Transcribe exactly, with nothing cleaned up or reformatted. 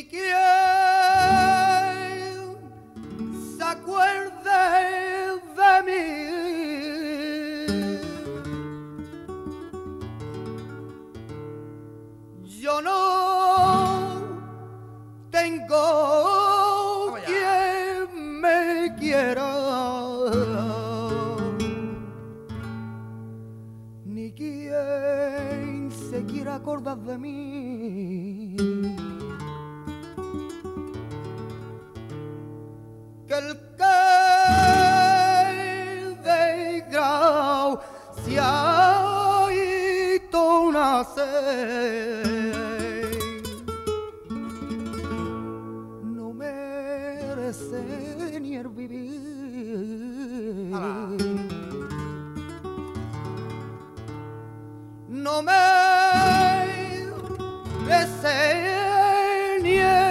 quien se acuerde de mí. Yo no tengo quien me quiera, ni quien se quiera acordar de mí. Que el que desgraciadito nace no merece ni el vivir. Ah. No merece ni el